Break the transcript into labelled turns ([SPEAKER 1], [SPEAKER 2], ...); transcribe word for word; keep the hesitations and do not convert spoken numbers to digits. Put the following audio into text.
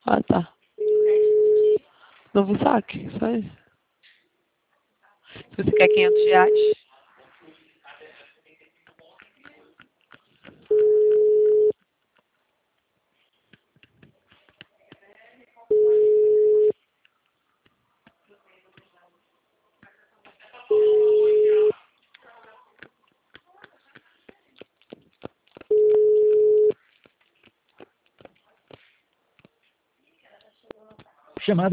[SPEAKER 1] Ah, tá. Novo saque, isso aí. Se você quer quinhentos reais.
[SPEAKER 2] Chamada